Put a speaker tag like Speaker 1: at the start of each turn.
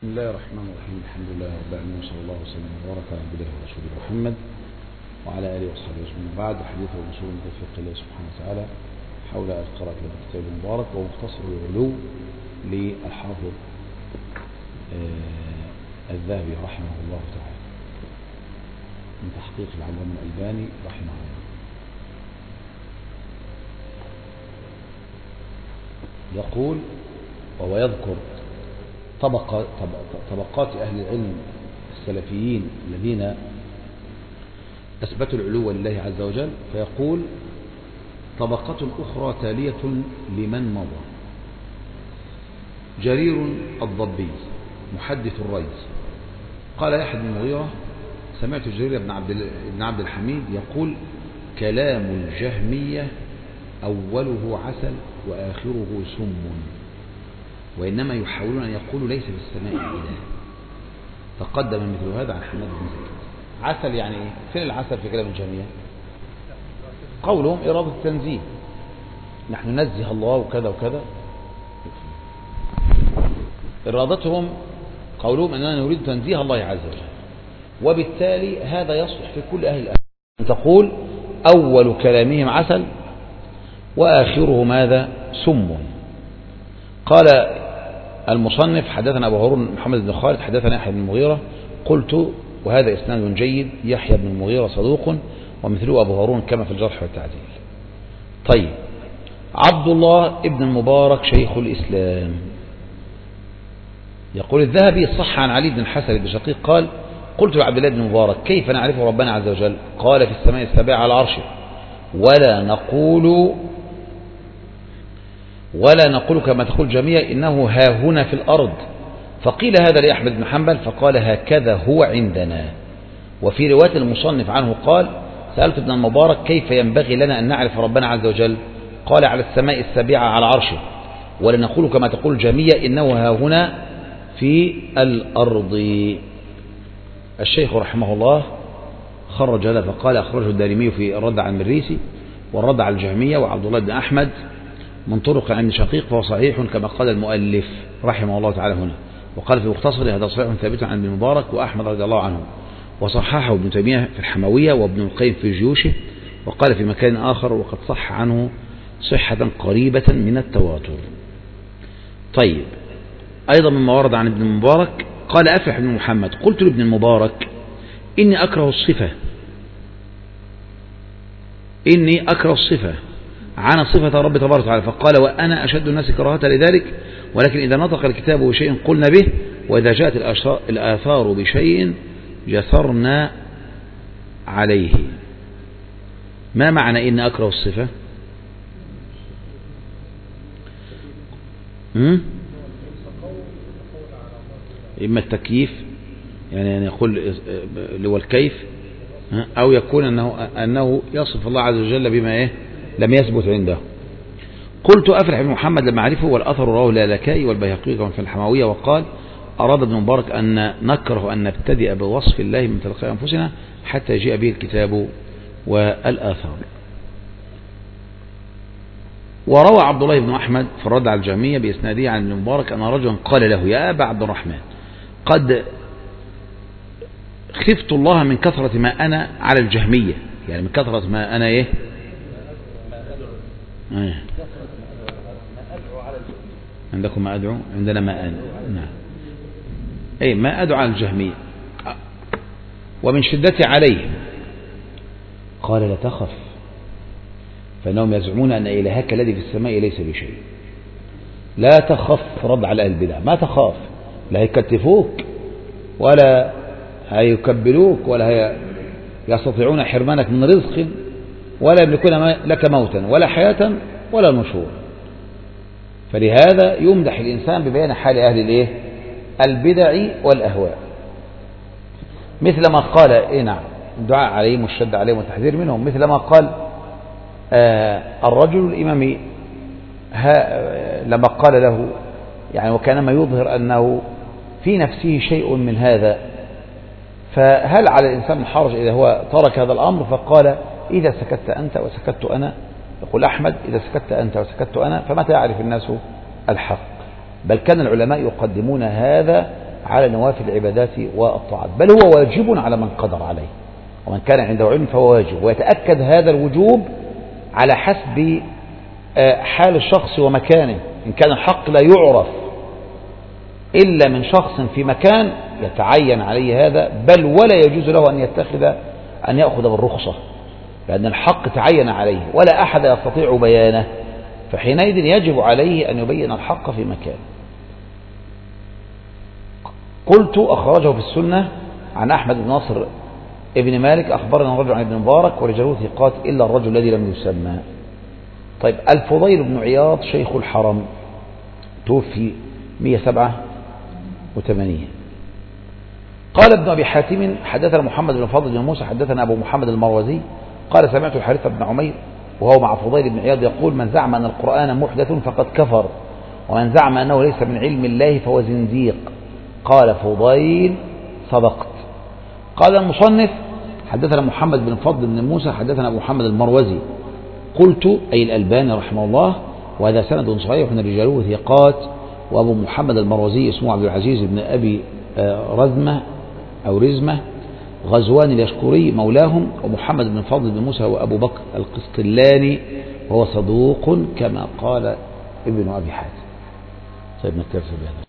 Speaker 1: بسم الله الرحمن الرحيم. الحمد لله رب العالمين، صلى الله وسلم وبارك على عبده ورسوله محمد وعلى اله وصحبه اجمعين. بعد حديث الرسول من توفيق الله سبحانه وتعالى حول القراءة في الكتاب المبارك ومختصر العلو للحافظ الذهبي رحمه الله تعالى من تحقيق العلامة الألباني رحمه الله. يقول وهو يذكر طبقات أهل العلم السلفيين الذين أثبتوا العلو لله عز وجل، فيقول طبقة أخرى تالية لمن مضى: جرير الضبي محدث الريز قال يحيى بن المغيرة: سمعت جرير بن عبد الحميد يقول: كلام الجهمية أوله عسل وآخره سم، وإنما يحاولون أن يقولوا ليس في السماء إله. تقدم مثل هذا عن حماد بن زيد. عسل يعني إيه؟ فين العسل في كلام الجهمية؟ قولهم إرادة التنزيه، نحن ننزه الله وكذا وكذا. إرادتهم قولهم أننا نريد تنزيه الله عز وجل، وبالتالي هذا يصلح في كل أهل الأهل أن تقول أول كلامهم عسل وآخره ماذا؟ سم. قال المصنف: حدثنا أبو هارون محمد بن خالد حدثنا يحيى بن المغيرة. قلت: وهذا إسناد جيد، يحيى بن المغيرة صدوق ومثله أبو هارون كما في الجرح والتعديل. طيب، عبد الله ابن المبارك شيخ الإسلام. يقول الذهبي: صح عن علي بن الحسن بن شقيق قال: قلت لعبد الله بن المبارك: كيف نعرف ربنا عز وجل؟ قال: في السماء السابعة على عرشه، ولا نقول كما تقول جميع إنه ها هنا في الأرض. فقيل هذا لأحمد بن حنبل فقال: هكذا هو عندنا. وفي رواية المصنف عنه قال: سألت ابن المبارك: كيف ينبغي لنا أن نعرف ربنا عز وجل؟ قال: على السماء السابعة على عرشه، ولا نقول كما تقول جميع إنه ها هنا في الأرض. الشيخ رحمه الله خرج هذا فقال: أخرجه الدارمي في الرد على المريسي والرد على الجهمية وعبد الله بن أحمد من طرق عن شقيق، فهو صحيح كما قال المؤلف رحمه الله تعالى هنا. وقال في مختصر: هذا صحيح ثابت عن ابن المبارك وأحمد رضي الله عنه، وصححه ابن تيمية في الحموية وابن القيم في جيوشه. وقال في مكان آخر: وقد صح عنه صحة قريبة من التواتر. طيب، أيضا مما ورد عن ابن المبارك قال أفلح بن محمد: قلت لابن المبارك: إني أكره الصفة عن صفة رب تبارك وتعالى. فقال: وأنا أشد الناس كراهة لذلك، ولكن إذا نطق الكتاب بشيء قلنا به، وإذا جاءت الآثار بشيء جسرنا عليه. ما معنى إن أكره الصفة؟ إما التكييف، يعني يقول اللي هو الكيف، أو يكون أنه يصف الله عز وجل بما إيه لم يثبت عنده. قلت: أفلح بن محمد لما عرفه، والأثر رواه اللالكائي والبيهقي كما في الحموية. وقال: أراد ابن مبارك أن نكره أن نبتدئ بوصف الله من تلقاء أنفسنا حتى يجيء به الكتاب والآثار. وروى عبد الله بن أحمد في الرد على الجهمية بإسناده عن ابن مبارك أن رجلا قال له: يا أبا عبد الرحمن، قد خفت الله من كثرة ما أنا على الجهمية، يعني من كثرة ما أنا إيه عندكم ما أدعو، عندنا ما أنا، نعم، أي ما أدعو على الجهمية، ومن شدتي عليه. قال: لا تخف، فإنهم يزعمون أن إلهك الذي في السماء ليس بشيء. لا تخف، رد على البدع، ما تخاف، لا هيكتفوك ولا هيكبلوك ولا يستطيعون حرمانك من رزق، ولا يملكون لك موتا ولا حياة ولا نشور. فلهذا يمدح الإنسان ببيان حال أهل البدع والأهواء، مثل ما قال نعم الدعاء عليهم والشد عليهم والتحذير منهم، مثل ما قال الرجل الإمام لما قال له يعني وكانما يظهر أنه في نفسه شيء من هذا، فهل على الإنسان من حرج إذا هو ترك هذا الأمر؟ فقال: إذا سكت أنت وسكت أنا، يقول أحمد: إذا سكت أنت وسكت أنا فمتى يعرف الناس الحق؟ بل كان العلماء يقدمون هذا على نوافل العبادات والطاعات، بل هو واجب على من قدر عليه، ومن كان عنده علم فهو واجب. ويتأكد هذا الوجوب على حسب حال الشخص ومكانه. إن كان الحق لا يعرف إلا من شخص في مكان يتعين عليه هذا، بل ولا يجوز له أن يأخذ بالرخصة، لأن الحق تعين عليه ولا أحد يستطيع بيانه، فحينئذ يجب عليه أن يبين الحق في مكان. قلت أخرجه في السنة عن أحمد بن ناصر ابن مالك أخبرنا رجل عن ابن مبارك ورجاله ثقات إلا الرجل الذي لم يسمى. طيب، الفضيل بن عياض شيخ الحرم توفي 187. قال ابن أبي حاتم حدثنا محمد بن فضل بن موسى حدثنا أبو محمد المروزي قال سمعت الحارث بن عمير وهو مع فضيل بن عياض يقول من زعم أن القرآن محدث فقد كفر، ومن زعم أنه ليس من علم الله فهو زنديق. قال فضيل صدقت. قال المصنف حدثنا محمد بن فضل بن موسى حدثنا أبو محمد المروزي. قلت أي الألباني رحمه الله وهذا سند صحيح من رجاله ثقات. وأبو محمد المروزي اسمه عبد العزيز بن أبي رزمة أو رزمة غزوان اليشكري مولاهم. ومحمد بن فضل بن موسى وأبو بكر القسطلاني وهو صدوق كما قال ابن أبي حاتم. طيب نكتفي بهذا.